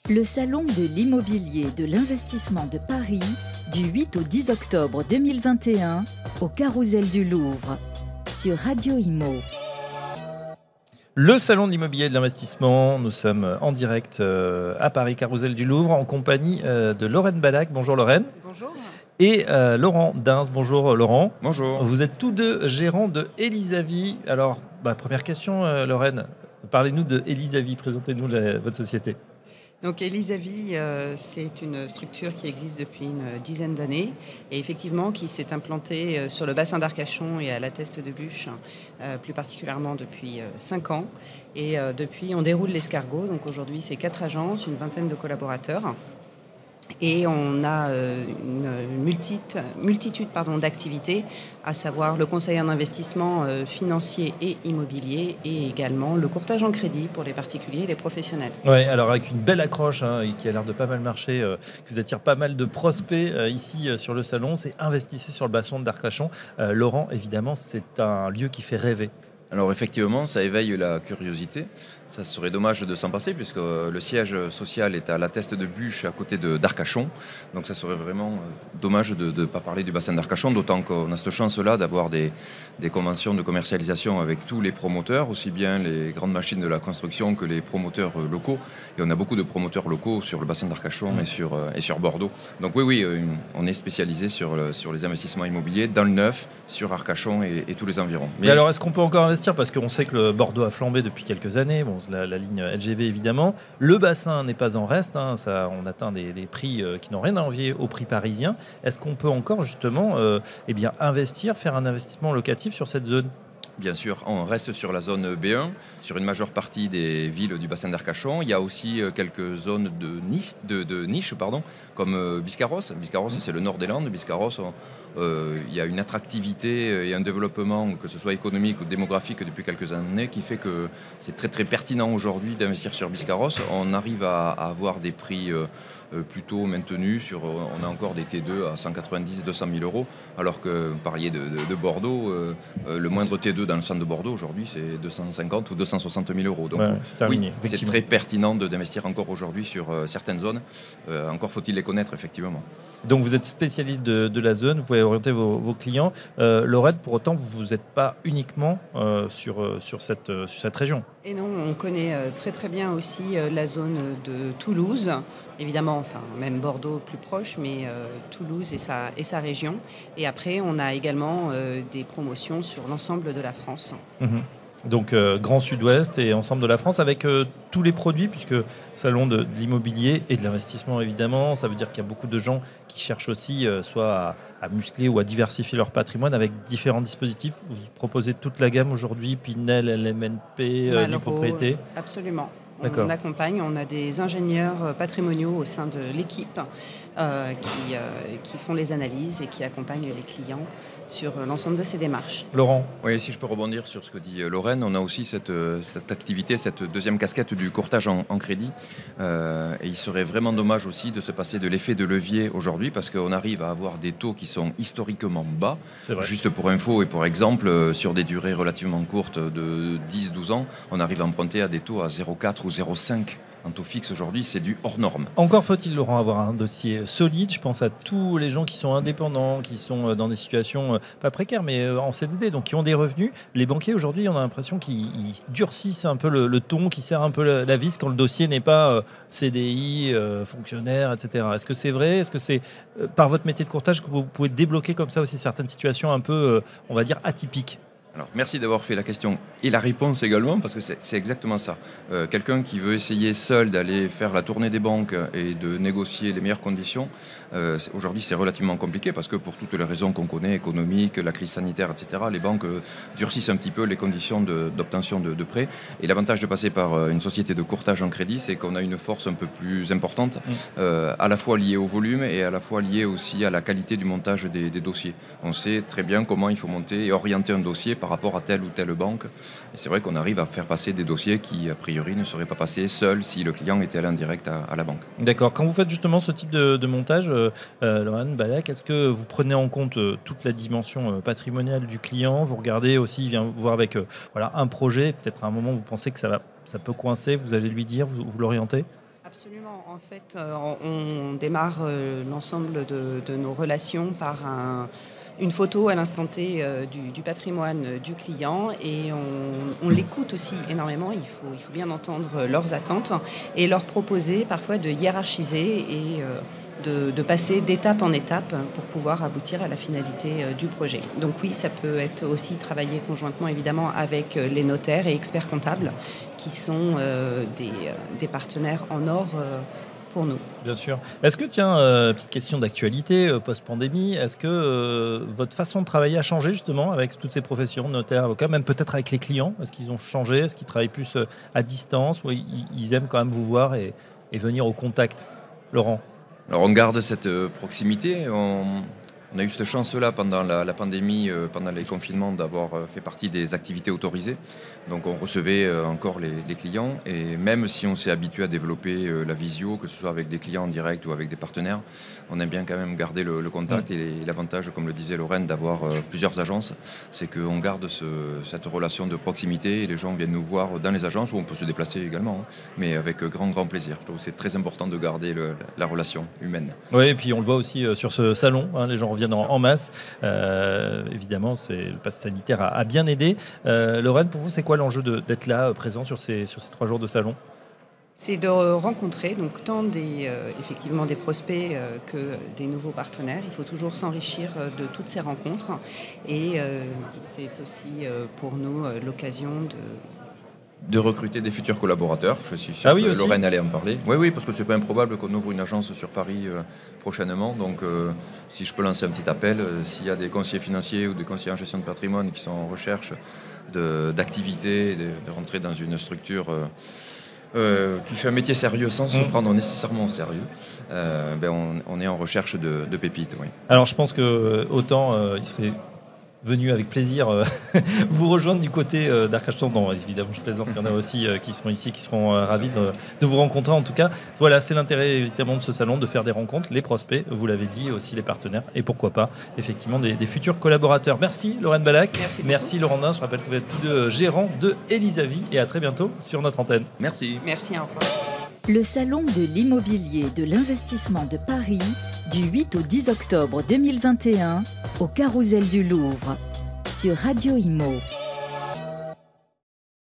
Le Salon de l'immobilier de l'investissement de Paris, du 8 au 10 octobre 2021, au Carrousel du Louvre, sur Radio Imo. Le Salon de l'immobilier de l'investissement, nous sommes en direct à Paris, Carrousel du Louvre, en compagnie de Lorraine Ballac. Bonjour Lorraine. Bonjour. Et Laurent Dins. Bonjour Laurent. Bonjour. Vous êtes tous deux gérants de Elisavi. Alors, première question Lorraine, parlez-nous de Elisavi, présentez-nous votre société. Donc Elisavi, c'est une structure qui existe depuis une dizaine d'années et effectivement qui s'est implantée sur le bassin d'Arcachon et à la Teste de Buch, plus particulièrement depuis 5 ans. Et depuis, on déroule l'escargot. Donc aujourd'hui, c'est 4 agences, une vingtaine de collaborateurs. Et on a une multitude d'activités, à savoir le conseil en investissement financier et immobilier et également le courtage en crédit pour les particuliers et les professionnels. Oui, alors avec une belle accroche qui a l'air de pas mal marcher, qui vous attire pas mal de prospects ici sur le salon, c'est Investissez sur le bassin d'Arcachon. Laurent, évidemment, c'est un lieu qui fait rêver. Alors effectivement, ça éveille la curiosité. Ça serait dommage de s'en passer puisque le siège social est à la Teste de Buch à côté d'Arcachon. Donc ça serait vraiment dommage de ne pas parler du bassin d'Arcachon, d'autant qu'on a cette chance-là d'avoir des conventions de commercialisation avec tous les promoteurs, aussi bien les grandes machines de la construction que les promoteurs locaux. Et on a beaucoup de promoteurs locaux sur le bassin d'Arcachon et sur Bordeaux. Donc oui, on est spécialisé sur les investissements immobiliers dans le neuf, sur Arcachon et tous les environs. Mais alors, est-ce qu'on peut encore investir? Parce qu'on sait que le Bordeaux a flambé depuis quelques années. Bon, la ligne LGV évidemment. Le bassin n'est pas en reste. On atteint des prix qui n'ont rien à envier aux prix parisiens. Est-ce qu'on peut encore justement investir, faire un investissement locatif sur cette zone? Bien sûr, on reste sur la zone B1, sur une majeure partie des villes du bassin d'Arcachon. Il y a aussi quelques zones de niche, comme Biscarrosse. Biscarrosse, c'est le nord des Landes. Biscarrosse, il y a une attractivité et un développement, que ce soit économique ou démographique, depuis quelques années, qui fait que c'est très très pertinent aujourd'hui d'investir sur Biscarrosse. On arrive à avoir des prix plutôt maintenus. On a encore des T2 à 190 200 000 euros, alors que vous parliez de Bordeaux, le moindre T2 dans le centre de Bordeaux aujourd'hui c'est 250 ou 260 000 euros. Donc c'est très pertinent d'investir encore aujourd'hui sur certaines zones. Encore faut-il les connaître effectivement. Donc vous êtes spécialiste de la zone, vous pouvez orienter vos clients. Lorette, pour autant, vous n'êtes pas uniquement sur cette région. Et non, on connaît très très bien aussi la zone de Toulouse, évidemment, même Bordeaux plus proche, mais Toulouse et sa région. Et après, on a également des promotions sur l'ensemble de la France. Donc Grand Sud-Ouest et ensemble de la France avec tous les produits, puisque salon de l'immobilier et de l'investissement évidemment, ça veut dire qu'il y a beaucoup de gens qui cherchent aussi soit à muscler ou à diversifier leur patrimoine avec différents dispositifs. Vous proposez toute la gamme aujourd'hui, Pinel, LMNP, l'hypopropriété. Absolument. D'accord. On accompagne, on a des ingénieurs patrimoniaux au sein de l'équipe qui font les analyses et qui accompagnent les clients sur l'ensemble de ces démarches. Laurent. Oui, si je peux rebondir sur ce que dit Lorraine, on a aussi cette activité, cette deuxième casquette du courtage en crédit. Et il serait vraiment dommage aussi de se passer de l'effet de levier aujourd'hui, parce qu'on arrive à avoir des taux qui sont historiquement bas. Juste pour info et pour exemple, sur des durées relativement courtes de 10-12 ans, on arrive à emprunter à des taux à 0,4 ou 0,5. Un taux fixe aujourd'hui, c'est du hors norme. Encore faut-il, Laurent, avoir un dossier solide. Je pense à tous les gens qui sont indépendants, qui sont dans des situations pas précaires, mais en CDD, donc qui ont des revenus. Les banquiers, aujourd'hui, on a l'impression qu'ils durcissent un peu le ton, qu'ils serrent un peu la vis quand le dossier n'est pas CDI, fonctionnaire, etc. Est-ce que c'est vrai? Est-ce que c'est par votre métier de courtage que vous pouvez débloquer comme ça aussi certaines situations un peu, on va dire, atypiques? Alors, merci d'avoir fait la question et la réponse également, parce que c'est exactement ça. Quelqu'un qui veut essayer seul d'aller faire la tournée des banques et de négocier les meilleures conditions, aujourd'hui c'est relativement compliqué, parce que pour toutes les raisons qu'on connaît, économiques, la crise sanitaire, etc., les banques durcissent un petit peu les conditions d'obtention de prêts. Et l'avantage de passer par une société de courtage en crédit, c'est qu'on a une force un peu plus importante, à la fois liée au volume et à la fois liée aussi à la qualité du montage des dossiers. On sait très bien comment il faut monter et orienter un dossier par rapport à telle ou telle banque. Et c'est vrai qu'on arrive à faire passer des dossiers qui, a priori, ne seraient pas passés seuls si le client était allé en direct à la banque. D'accord. Quand vous faites justement ce type de montage, Lorraine Ballac, est-ce que vous prenez en compte toute la dimension patrimoniale du client? Vous regardez aussi, il vient vous voir avec un projet, peut-être à un moment où vous pensez que ça peut coincer, vous allez lui dire, vous l'orientez? Absolument. En fait, on démarre l'ensemble de nos relations par une photo à l'instant T du patrimoine du client et on l'écoute aussi énormément. Il faut bien entendre leurs attentes et leur proposer parfois de hiérarchiser et de passer d'étape en étape pour pouvoir aboutir à la finalité du projet. Donc oui, ça peut être aussi travailler conjointement évidemment avec les notaires et experts comptables qui sont des partenaires en or pour nous. Bien sûr. Est-ce que, tiens, petite question d'actualité, post-pandémie, est-ce que votre façon de travailler a changé justement avec toutes ces professions, notaires, avocats, même peut-être avec les clients? Est-ce qu'ils ont changé? Est-ce qu'ils travaillent plus à distance ou ils aiment quand même vous voir et venir au contact? Laurent? Alors on garde cette proximité. On a eu cette chance-là pendant la pandémie, pendant les confinements, d'avoir fait partie des activités autorisées. Donc on recevait encore les clients. Et même si on s'est habitué à développer la visio, que ce soit avec des clients en direct ou avec des partenaires, on aime bien quand même garder le contact. Et l'avantage, comme le disait Lorraine, d'avoir plusieurs agences, c'est qu'on garde cette relation de proximité. Et les gens viennent nous voir dans les agences, où on peut se déplacer également, mais avec grand plaisir. Je trouve que c'est très important de garder la relation humaine. Oui, et puis on le voit aussi sur ce salon, les gens reviennent en masse. Évidemment, le pass sanitaire a bien aidé. Lorraine, pour vous, c'est quoi l'enjeu d'être là, présent sur ces 3 jours de salon? C'est de rencontrer donc tant effectivement des prospects que des nouveaux partenaires. Il faut toujours s'enrichir de toutes ces rencontres. Et c'est aussi pour nous l'occasion de recruter des futurs collaborateurs. Je suis sûr que Lorraine allait en parler. Oui, parce que c'est pas improbable qu'on ouvre une agence sur Paris prochainement. Donc, si je peux lancer un petit appel, s'il y a des conseillers financiers ou des conseillers en gestion de patrimoine qui sont en recherche d'activité, de rentrer dans une structure qui fait un métier sérieux sans se prendre nécessairement au sérieux, on est en recherche de pépites. Oui. Alors, je pense que autant il serait venu avec plaisir vous rejoindre du côté d'Arcachon. Non, évidemment, je plaisante. Il y en a aussi qui seront ici, qui seront ravis de vous rencontrer. En tout cas, voilà, c'est l'intérêt évidemment de ce salon, de faire des rencontres, les prospects, vous l'avez dit, aussi les partenaires, et pourquoi pas, effectivement, des futurs collaborateurs. Merci Lorraine Ballac. Merci Laurent Nain. Je rappelle que vous êtes tous deux gérants de Elisavie, et à très bientôt sur notre antenne. Merci. Merci, au revoir. Le salon de l'immobilier de l'investissement de Paris, du 8 au 10 octobre 2021, au Carrousel du Louvre, sur Radio Imo.